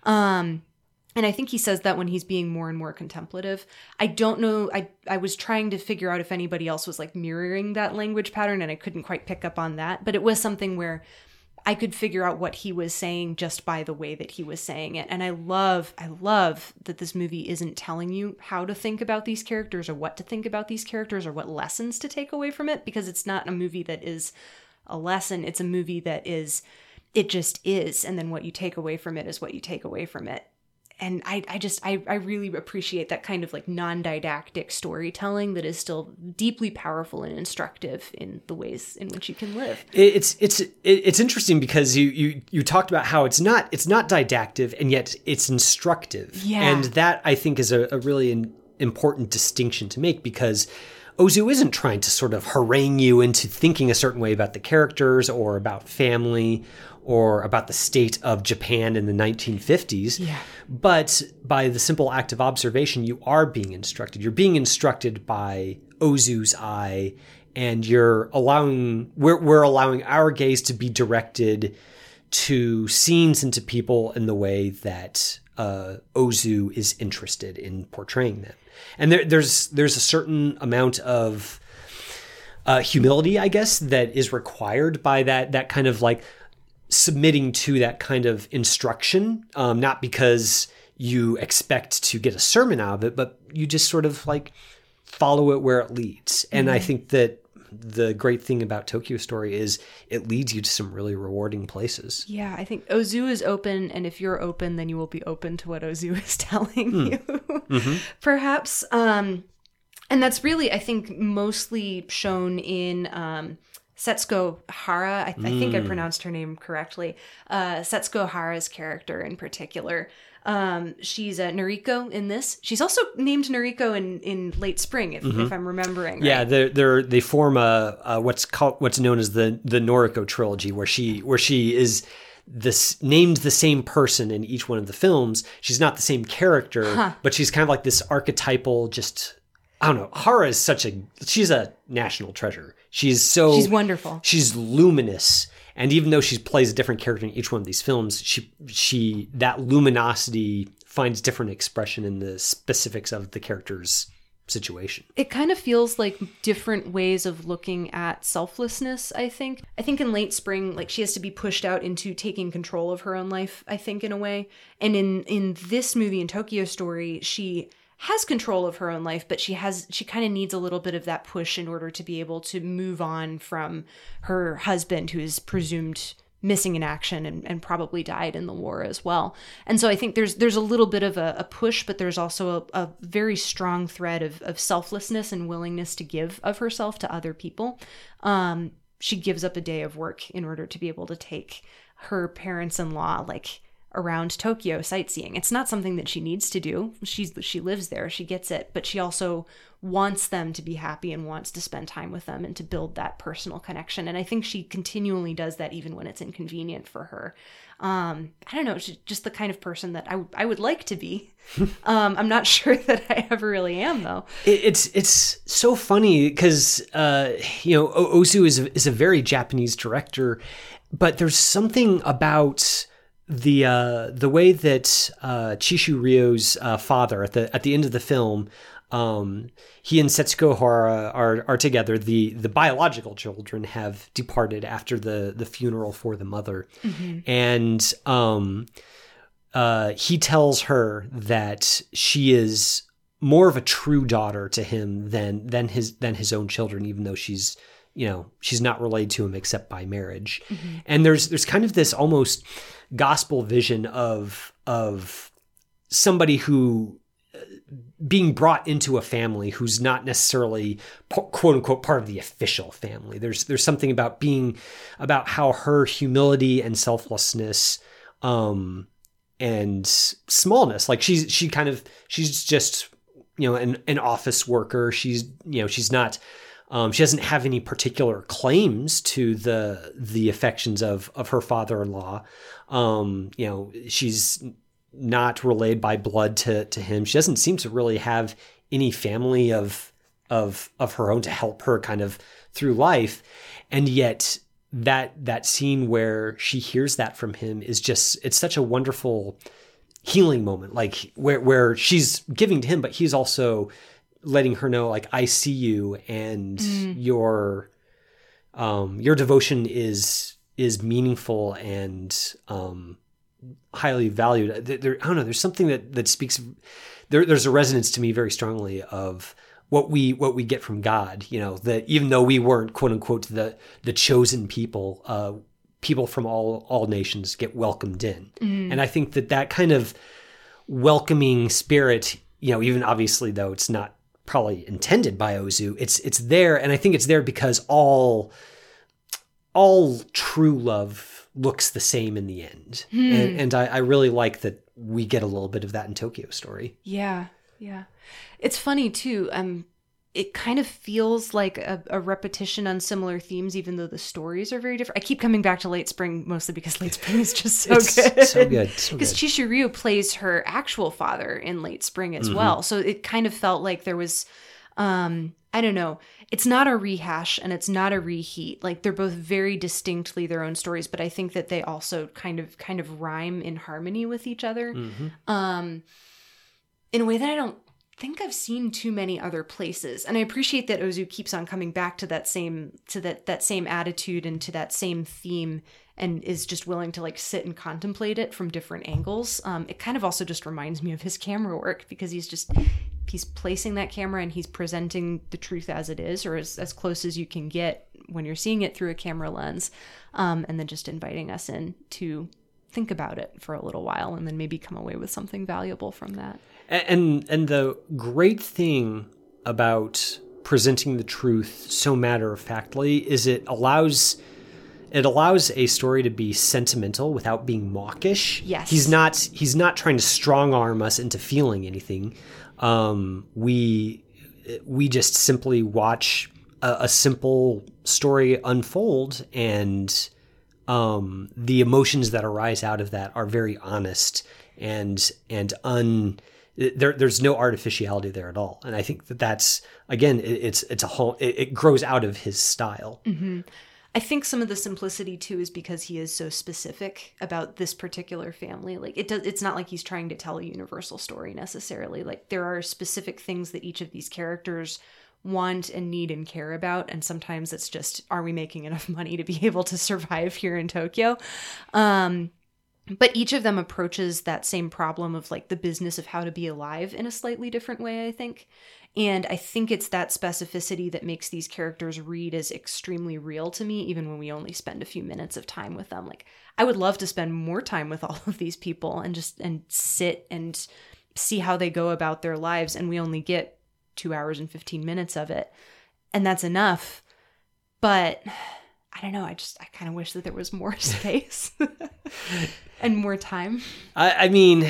Um, And I think he says that when he's being more and more contemplative. I don't know. I I was trying to figure out if anybody else was like mirroring that language pattern, and I couldn't quite pick up on that. But it was something where I could figure out what he was saying just by the way that he was saying it. And I love, I love that this movie isn't telling you how to think about these characters or what to think about these characters or what lessons to take away from it, because it's not a movie that is a lesson. It's a movie that is, it just is. And then what you take away from it is what you take away from it. And I, I just, I, I really appreciate that kind of like non-didactic storytelling that is still deeply powerful and instructive in the ways in which you can live. It's, it's, it's interesting because you, you, you talked about how it's not, it's not didactic and yet it's instructive. Yeah. And that I think is a, a really in, important distinction to make, because Ozu isn't trying to sort of harangue you into thinking a certain way about the characters or about family or about the state of Japan in the nineteen fifties. Yeah. But by the simple act of observation, you are being instructed. You're being instructed by Ozu's eye, and you're allowing, we're, we're allowing our gaze to be directed to scenes and to people in the way that uh, Ozu is interested in portraying them. And there, there's there's a certain amount of uh, humility, I guess, that is required by that that kind of like submitting to that kind of instruction, um, not because you expect to get a sermon out of it, but you just sort of like follow it where it leads. And mm-hmm. I think that the great thing about Tokyo Story is it leads you to some really rewarding places. Yeah, I think Ozu is open, and if you're open, then you will be open to what Ozu is telling mm. you, mm-hmm. perhaps. Um, and that's really, I think, mostly shown in um, Setsuko Hara. I, I think I pronounced her name correctly. Uh, Setsuko Hara's character in particular. Um, she's a Noriko in this. She's also named Noriko in, in Late Spring, if, mm-hmm. if I'm remembering. Yeah, right. they're, they're, they form a, a what's called what's known as the the Noriko trilogy, where she where she is this named the same person in each one of the films. She's not the same character, huh. but she's kind of like this archetypal. Just I don't know. Hara is such a she's a national treasure. She's so she's wonderful. She's luminous. And even though she plays a different character in each one of these films, she she that luminosity finds different expression in the specifics of the character's situation. It kind of feels like different ways of looking at selflessness, I think. I think in Late Spring, like she has to be pushed out into taking control of her own life, I think, in a way. And in, in this movie, in Tokyo Story, she has control of her own life, but she has she kind of needs a little bit of that push in order to be able to move on from her husband, who is presumed missing in action and, and probably died in the war as well. And so I think there's there's a little bit of a, a push, but there's also a, a very strong thread of, of selflessness and willingness to give of herself to other people. Um, she gives up a day of work in order to be able to take her parents-in-law, like, around Tokyo sightseeing. It's not something that she needs to do. She's she lives there. She gets it. But she also wants them to be happy and wants to spend time with them and to build that personal connection. And I think she continually does that even when it's inconvenient for her. Um, I don't know. She's just the kind of person that I, w- I would like to be. um, I'm not sure that I ever really am, though. It, it's it's so funny because, uh, you know, o- Ozu is a, is a very Japanese director, but there's something about the uh, the way that uh, Chishu Ryo's uh, father at the at the end of the film, um, he and Setsuko Hara are are together. The the biological children have departed after the the funeral for the mother, mm-hmm. and um, uh, he tells her that she is more of a true daughter to him than than his than his own children, even though she's you know she's not related to him except by marriage. Mm-hmm. And there's there's kind of this almost gospel vision of of somebody who uh, being brought into a family who's not necessarily quote unquote part of the official family. There's there's something about being about how her humility and selflessness um, and smallness, like she's she kind of she's just you know an an office worker. She's you know she's not Um, she doesn't have any particular claims to the the affections of of her father-in-law. Um, you know, she's not related by blood to to him. She doesn't seem to really have any family of of of her own to help her kind of through life. And yet that that scene where she hears that from him is just, it's such a wonderful healing moment, like where where she's giving to him, but he's also letting her know, like, I see you, and mm. your um your devotion is is meaningful and um highly valued. There, I don't know, there's something that that speaks there there's a resonance to me very strongly of what we what we get from God, you know, that even though we weren't, quote unquote, the the chosen people, uh people from all all nations get welcomed in. Mm. And I think that that kind of welcoming spirit, you know, even obviously though it's not probably intended by Ozu, it's it's there, and I think it's there because all all true love looks the same in the end. Hmm. And, and I, I really like that we get a little bit of that in Tokyo Story. Yeah, yeah. It's funny too. Um, it kind of feels like a, a repetition on similar themes, even though the stories are very different. I keep coming back to Late Spring mostly because Late Spring is just so it's good. So good. So because Chishiryu plays her actual father in Late Spring as mm-hmm. well. So it kind of felt like there was, um, I don't know, it's not a rehash and it's not a reheat. Like they're both very distinctly their own stories, but I think that they also kind of kind of rhyme in harmony with each other, mm-hmm. um, in a way that I don't think I've seen too many other places. And I appreciate that Ozu keeps on coming back to that same to that that same attitude and to that same theme, and is just willing to like sit and contemplate it from different angles. Um, it kind of also just reminds me of his camera work, because he's just he's placing that camera and he's presenting the truth as it is, or as, as close as you can get when you're seeing it through a camera lens, um, and then just inviting us in to think about it for a little while and then maybe come away with something valuable from that. And and the great thing about presenting the truth so matter-of-factly is it allows it allows a story to be sentimental without being mawkish. Yes. He's not he's not trying to strong-arm us into feeling anything. Um, we we just simply watch a, a simple story unfold, and um, the emotions that arise out of that are very honest and and un. There, there's no artificiality there at all, and I think that that's again, it, it's it's a whole. It, it grows out of his style. Mm-hmm. I think some of the simplicity too is because he is so specific about this particular family. Like it does, it's not like he's trying to tell a universal story necessarily. Like there are specific things that each of these characters want and need and care about, and sometimes it's just, are we making enough money to be able to survive here in Tokyo? Um, But each of them approaches that same problem of like the business of how to be alive in a slightly different way, I think. And I think it's that specificity that makes these characters read as extremely real to me, even when we only spend a few minutes of time with them. Like I would love to spend more time with all of these people and just and sit and see how they go about their lives. And we only get two hours and fifteen minutes of it. And that's enough. But I don't know. I just, I kind of wish that there was more space and more time. I, I mean,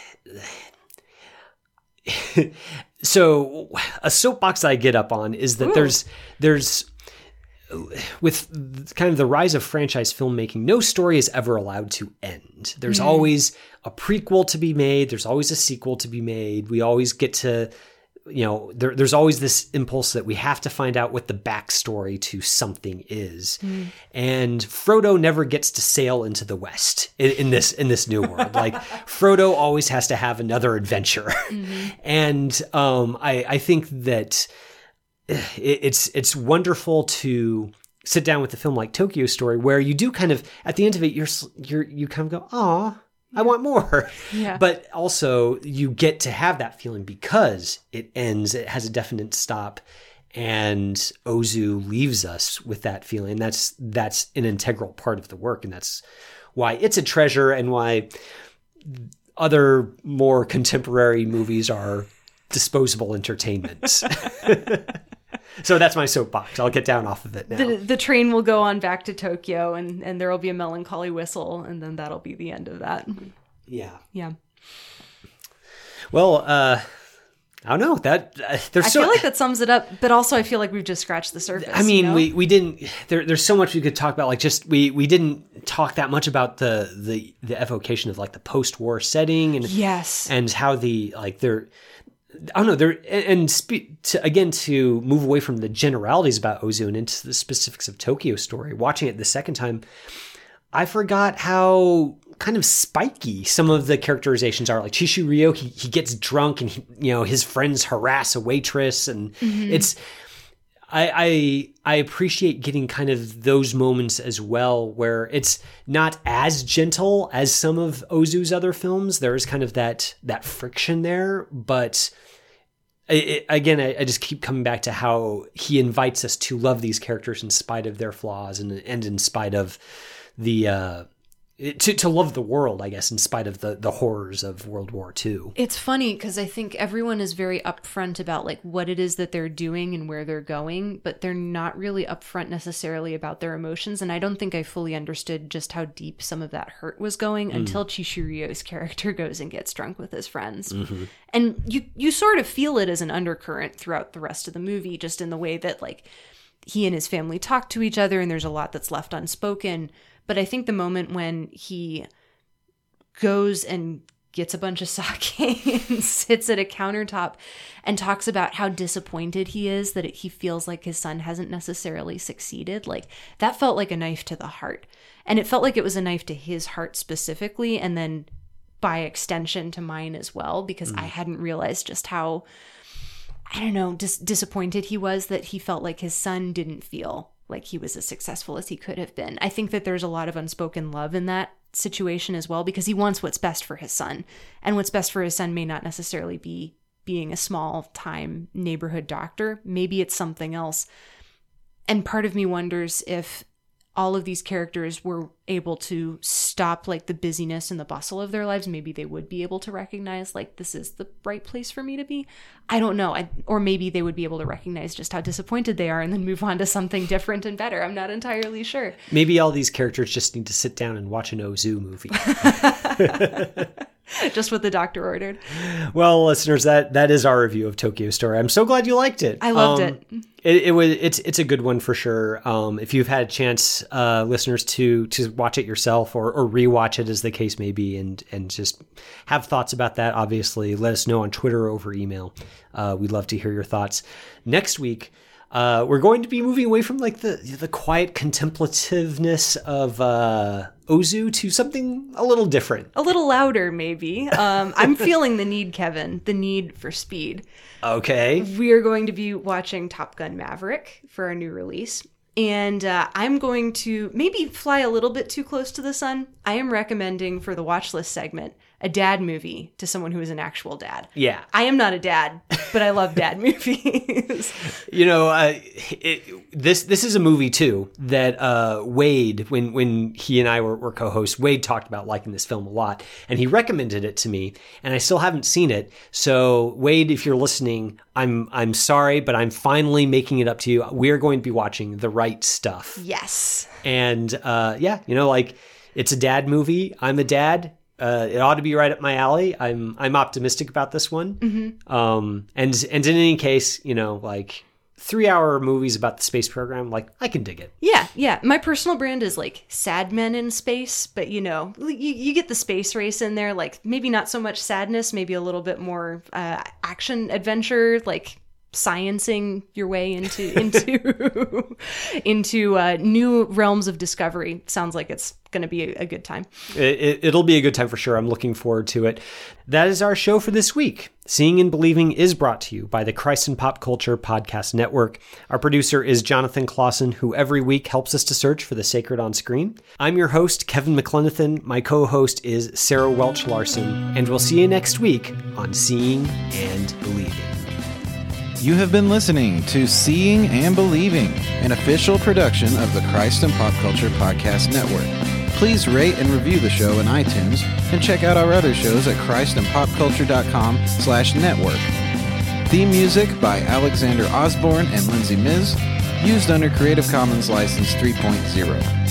so a soapbox I get up on is that Ooh. there's, there's, with kind of the rise of franchise filmmaking, no story is ever allowed to end. There's mm. always a prequel to be made. There's always a sequel to be made. We always get to, you know, there, there's always this impulse that we have to find out what the backstory to something is. Mm. And Frodo never gets to sail into the West in, in this in this new world. Like Frodo always has to have another adventure. Mm-hmm. And um, I, I think that it, it's it's wonderful to sit down with a film like Tokyo Story, where you do kind of, at the end of it, you're you're you kind of go, "Aw, I want more." Yeah. But also you get to have that feeling because it ends, it has a definite stop, and Ozu leaves us with that feeling. That's that's an integral part of the work, and that's why it's a treasure and why other more contemporary movies are disposable entertainment. So that's my soapbox. I'll get down off of it now. The, the train will go on back to Tokyo, and, and there will be a melancholy whistle, and then that'll be the end of that. Yeah. Yeah. Well, uh, I don't know that uh, there's I so. feel like that sums it up, but also I feel like we've just scratched the surface. I mean, you know? we, we didn't. There, there's so much we could talk about. Like, just we we didn't talk that much about the the the evocation of like the post-war setting and yes, and how the like they're. I don't know. They're and, and spe- to, again to move away from the generalities about Ozu and into the specifics of Tokyo Story. Watching it the second time, I forgot how kind of spiky some of the characterizations are. Like Chishu he, he gets drunk and he, you know his friends harass a waitress, and mm-hmm. it's I, I I appreciate getting kind of those moments as well, where it's not as gentle as some of Ozu's other films. There is kind of that that friction there, but it, it, again, I, I just keep coming back to how he invites us to love these characters in spite of their flaws and and in spite of the. Uh, To, to love the world, I guess, in spite of the, the horrors of World War Two. It's funny because I think everyone is very upfront about like what it is that they're doing and where they're going, but they're not really upfront necessarily about their emotions. And I don't think I fully understood just how deep some of that hurt was going mm. until Chishu character goes and gets drunk with his friends. Mm-hmm. And you, you sort of feel it as an undercurrent throughout the rest of the movie, just in the way that like he and his family talk to each other and there's a lot that's left unspoken. But I think the moment when he goes and gets a bunch of sake and sits at a countertop and talks about how disappointed he is that it, he feels like his son hasn't necessarily succeeded, like that felt like a knife to the heart. And it felt like it was a knife to his heart specifically, and then by extension to mine as well, because mm. I hadn't realized just how, I don't know, dis- disappointed he was that he felt like his son didn't feel like he was as successful as he could have been. I think that there's a lot of unspoken love in that situation as well, because he wants what's best for his son, and what's best for his son may not necessarily be being a small time neighborhood doctor. Maybe it's something else. And part of me wonders if all of these characters were able to stop like the busyness and the bustle of their lives, maybe they would be able to recognize like this is the right place for me to be. I don't know. I, or maybe they would be able to recognize just how disappointed they are and then move on to something different and better. I'm not entirely sure. Maybe all these characters just need to sit down and watch an Ozu movie. Just what the doctor ordered. Well, listeners, that that is our review of Tokyo Story. I'm so glad you liked it. I loved um, it. It, it was it's it's a good one for sure. Um, if you've had a chance, uh, listeners, to to watch it yourself or or rewatch it, as the case may be, and and just have thoughts about that, obviously, let us know on Twitter or over email. Uh, we'd love to hear your thoughts. Next week, uh, we're going to be moving away from like the the quiet contemplativeness of uh, Ozu to something a little different, a little louder, maybe. Um, I'm feeling the need, Kevin, the need for speed. Okay. We are going to be watching Top Gun Maverick for our new release. And uh, I'm going to maybe fly a little bit too close to the sun. I am recommending for the watch list segment a dad movie to someone who is an actual dad. Yeah. I am not a dad, but I love dad movies. You know, uh, it, this this is a movie, too, that uh, Wade, when, when he and I were, were co-hosts, Wade talked about liking this film a lot. And he recommended it to me, and I still haven't seen it. So, Wade, if you're listening, I'm I'm sorry, but I'm finally making it up to you. We're going to be watching The Right Stuff. Yes. And, uh, yeah, you know, like, it's a dad movie. I'm a dad. Uh, it ought to be right up my alley. I'm I'm optimistic about this one. Mm-hmm. Um, and and in any case, you know, like three hour movies about the space program, like I can dig it. Yeah, yeah. My personal brand is like sad men in space, but you know, you, you get the space race in there. Like maybe not so much sadness, maybe a little bit more uh, action adventure, like sciencing your way into into into uh, new realms of discovery. Sounds like it's going to be a, a good time. It, it'll be a good time for sure. I'm looking forward to it. That is our show for this week. Seeing and Believing is brought to you by the Christ and Pop Culture Podcast Network. Our producer is Jonathan Clausen, who every week helps us to search for the sacred on screen. I'm your host, Kevin McLenithan. My co-host is Sarah Welch Larson, and we'll see you next week on Seeing and Believing. You have been listening to Seeing and Believing, an official production of the Christ and Pop Culture Podcast Network. Please rate and review the show in iTunes, and check out our other shows at christandpopculture.com slash network. Theme music by Alexander Osborne and Lindsay Miz, used under Creative Commons License three point oh.